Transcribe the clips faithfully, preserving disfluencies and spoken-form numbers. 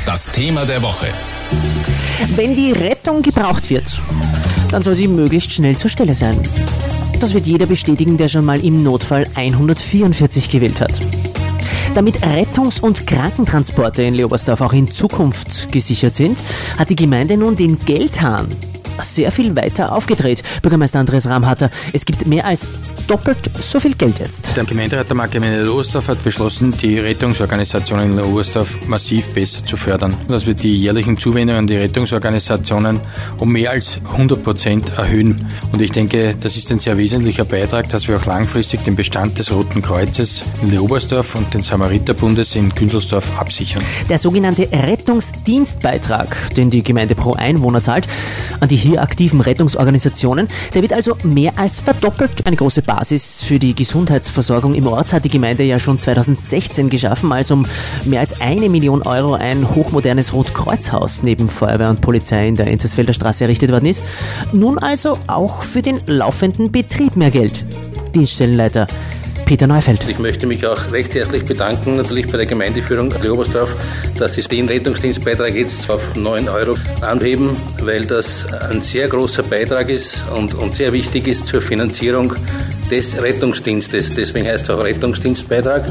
Das Thema der Woche. Wenn die Rettung gebraucht wird, dann soll sie möglichst schnell zur Stelle sein. Das wird jeder bestätigen, der schon mal im Notfall hundertvierundvierzig gewählt hat. Damit Rettungs- und Krankentransporte in Leobersdorf auch in Zukunft gesichert sind, hat die Gemeinde nun den Geldhahn sehr viel weiter aufgedreht. Bürgermeister Andreas Ramhatter, es gibt mehr als doppelt so viel Geld jetzt. Der Gemeinderat der Marktgemeinde Leobersdorf hat beschlossen, die Rettungsorganisationen in Leobersdorf massiv besser zu fördern. Dass wir die jährlichen Zuwendungen an die Rettungsorganisationen um mehr als hundert Prozent erhöhen. Und ich denke, das ist ein sehr wesentlicher Beitrag, dass wir auch langfristig den Bestand des Roten Kreuzes in Leobersdorf und den Samariterbundes in Günzelsdorf absichern. Der sogenannte Rettungsdienstbeitrag, den die Gemeinde pro Einwohner zahlt, an die hier aktiven Rettungsorganisationen, der wird also mehr als verdoppelt. Eine große Basis für die Gesundheitsversorgung im Ort hat die Gemeinde ja schon zweitausendsechzehn geschaffen, als um mehr als eine Million Euro ein hochmodernes Rotkreuzhaus neben Feuerwehr und Polizei in der Enzersfelder Straße errichtet worden ist. Nun also auch für den laufenden Betrieb mehr Geld. Dienststellenleiter Peter Neufeld. Ich möchte mich auch recht herzlich bedanken, natürlich bei der Gemeindeführung Leobersdorf, dass sie den Rettungsdienstbeitrag jetzt auf neun Euro anheben, weil das ein sehr großer Beitrag ist und, und sehr wichtig ist zur Finanzierung des Rettungsdienstes. Deswegen heißt es auch Rettungsdienstbeitrag.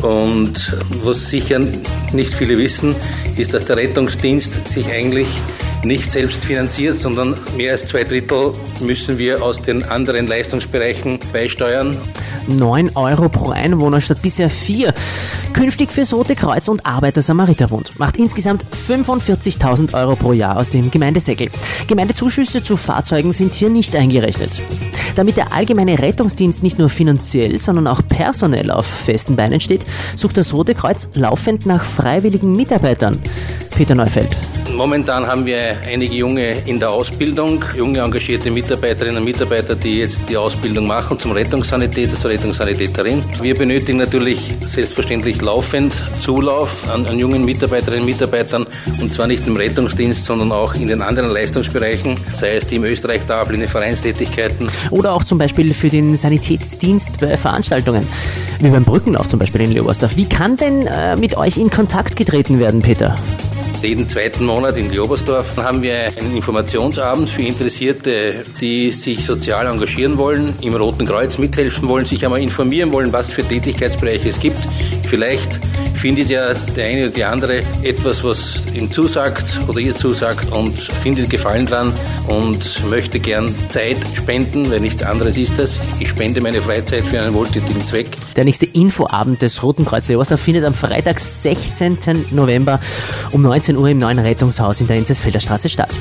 Und was sicher nicht viele wissen, ist, dass der Rettungsdienst sich eigentlich nicht selbst finanziert, sondern mehr als zwei Drittel müssen wir aus den anderen Leistungsbereichen beisteuern. neun Euro pro Einwohner statt bisher vier. Künftig fürs Rote Kreuz und Arbeiter-Samariter-Bund. Macht insgesamt fünfundvierzigtausend Euro pro Jahr aus dem Gemeindesäckel. Gemeindezuschüsse zu Fahrzeugen sind hier nicht eingerechnet. Damit der allgemeine Rettungsdienst nicht nur finanziell, sondern auch personell auf festen Beinen steht, sucht das Rote Kreuz laufend nach freiwilligen Mitarbeitern. Peter Neufeld. Momentan haben wir einige Junge in der Ausbildung, junge engagierte Mitarbeiterinnen und Mitarbeiter, die jetzt die Ausbildung machen zum Rettungssanitäter, zur Rettungssanitäterin. Wir benötigen natürlich selbstverständlich laufend Zulauf an, an jungen Mitarbeiterinnen und Mitarbeitern, und zwar nicht im Rettungsdienst, sondern auch in den anderen Leistungsbereichen, sei es die im Österreich-Tafel, in den Vereinstätigkeiten. Oder auch zum Beispiel für den Sanitätsdienst bei Veranstaltungen, wie beim Brückenlauf zum Beispiel in Leobersdorf. Wie kann denn äh, mit euch in Kontakt getreten werden, Peter? Jeden zweiten Monat in Leobersdorf haben wir einen Informationsabend für Interessierte, die sich sozial engagieren wollen, im Roten Kreuz mithelfen wollen, sich einmal informieren wollen, was für Tätigkeitsbereiche es gibt. Vielleicht findet ja der eine oder die andere etwas, was ihm zusagt oder ihr zusagt, und findet Gefallen dran und möchte gern Zeit spenden, weil nichts anderes ist das. Ich spende meine Freizeit für einen wohltätigen Zweck. Der nächste Infoabend des Roten Kreuz Leobersdorf findet am Freitag, sechzehnten November um neunzehn Uhr im neuen Rettungshaus in der Enzersfelder Straße statt.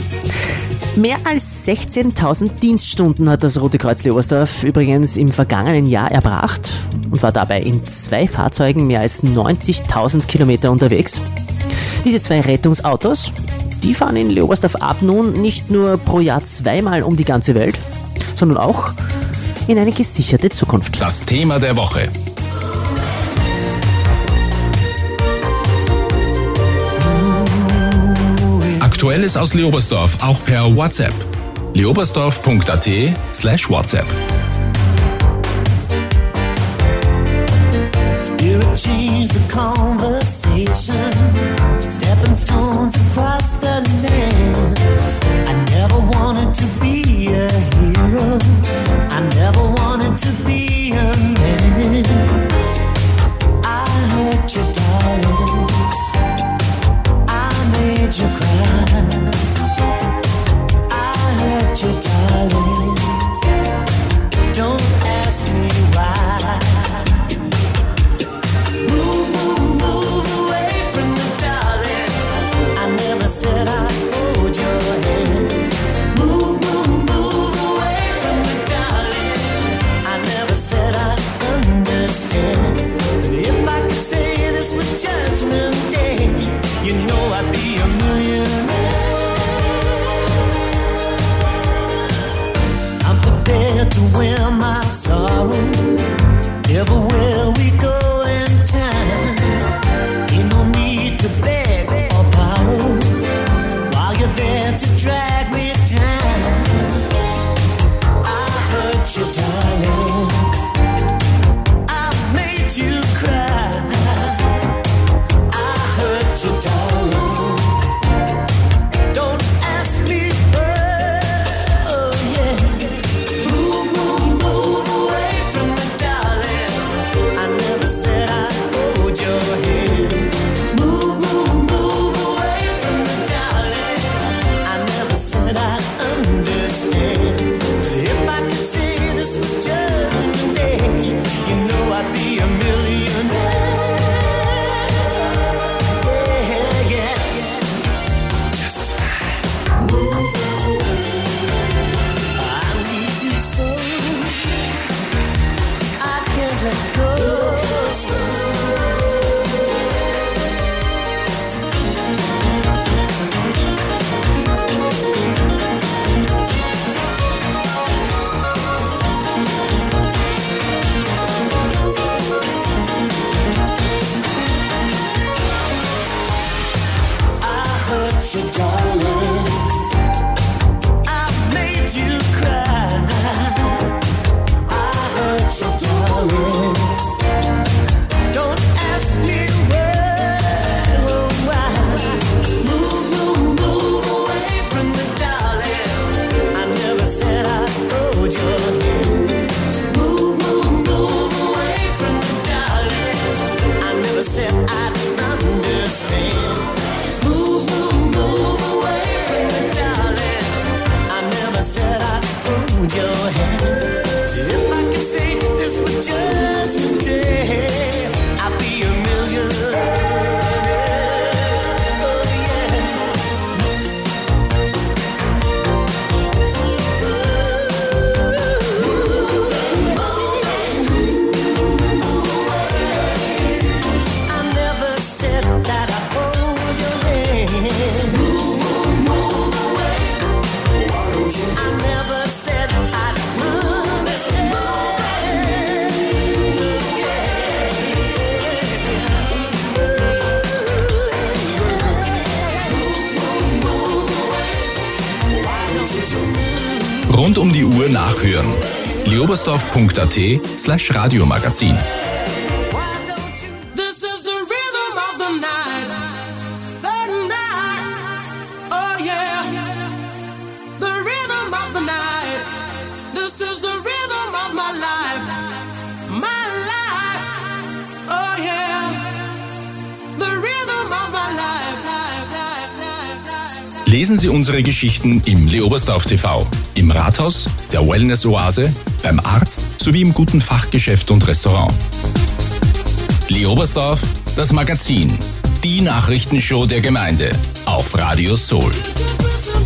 Mehr als sechzehntausend Dienststunden hat das Rote Kreuz Leobersdorf übrigens im vergangenen Jahr erbracht und war dabei in zwei Fahrzeugen mehr als neunzigtausend Kilometer unterwegs. Diese zwei Rettungsautos, die fahren in Leobersdorf ab nun nicht nur pro Jahr zweimal um die ganze Welt, sondern auch in eine gesicherte Zukunft. Das Thema der Woche. Aktuelles aus Leobersdorf auch per WhatsApp. leobersdorf.at slash WhatsApp. Spirit changed the conversation, stepping stones across the land. I never wanted to be a hero, I never wanted to be a man. I hurt you, darling, I made you cry. I hurt you, darling, don't ask me why. Move, move, move away from me, darling, I never said I'd hold your hand. Move, move, move away from me, darling, I never said I'd understand. If I could say this was Judgment Day, you know I'd be a millionaire. I'm prepared to wear my sorrow everywhere we go in time. Ain't no need to beg or borrow while you're there to drag me down. I hurt you, darling, I made you cry. I hurt you, darling, hurt you, darling. I've made you cry. I hurt you, darling. Don't ask me why, oh, why. Move, move, move away from me, darling. I never said I'd hold your hand. Move, move, move away from me, darling. I never said I'd understand. Move, move, move away from me, darling. I never said I'd hold your hand. If I could say this was Judgment Day, I'd be a millionaire. Oh, I never said that I'd hold your hand. Move, move, move away. Why don't you? I never said I'd understand. Rund um die Uhr nachhören. leobersdorf.at slash Radiomagazin. This is the rhythm of the night, the night, oh yeah, the rhythm of the night. This is the rhythm of my life, my life, oh yeah, the rhythm of my life, life, life, life, life, life. Lesen Sie unsere Geschichten im Leobersdorf T V, im Rathaus, der Wellness-Oase, beim Arzt sowie im guten Fachgeschäft und Restaurant. Leobersdorf, das Magazin, die Nachrichtenshow der Gemeinde auf Radio Soul.